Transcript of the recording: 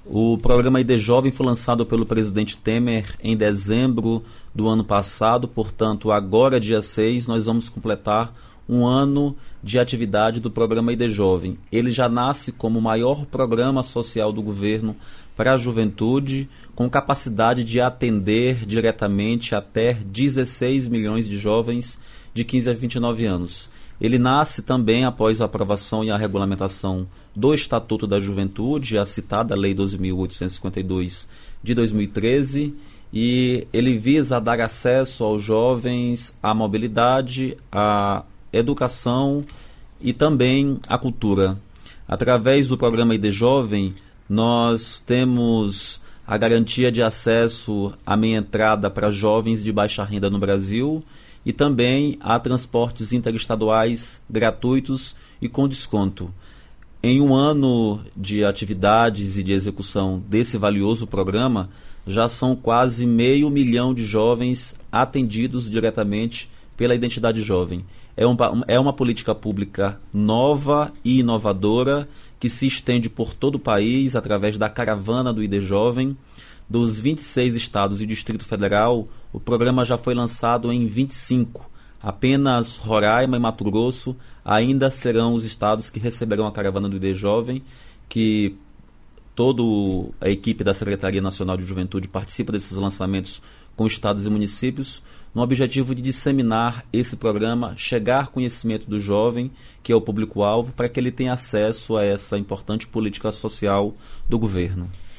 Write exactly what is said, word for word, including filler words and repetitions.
O programa I D Jovem foi lançado pelo presidente Temer em dezembro do ano passado, portanto, agora, dia seis, nós vamos completar um ano de atividade do programa I D Jovem. Ele já nasce como o maior programa social do governo para a juventude, com capacidade de atender diretamente até dezesseis milhões de jovens de quinze a vinte e nove anos. Ele nasce também após a aprovação e a regulamentação do Estatuto da Juventude, a citada Lei doze mil oitocentos e cinquenta e dois de dois mil e treze, e ele visa dar acesso aos jovens à mobilidade, à educação e também à cultura. Através do programa I D Jovem, nós temos a garantia de acesso à meia entrada para jovens de baixa renda no Brasil e também a transportes interestaduais gratuitos e com desconto. Em um ano de atividades e de execução desse valioso programa, já são quase meio milhão de jovens atendidos diretamente pela Identidade Jovem. É, um, é uma política pública nova e inovadora que se estende por todo o país através da caravana do I D Jovem. Dos vinte e seis estados e Distrito Federal, o programa já foi lançado em vinte e cinco. Apenas Roraima e Mato Grosso ainda serão os estados que receberão a caravana do I D Jovem, que toda a equipe da Secretaria Nacional de Juventude participa desses lançamentos com estados e municípios, no objetivo de disseminar esse programa, chegar conhecimento do jovem, que é o público-alvo, para que ele tenha acesso a essa importante política social do governo.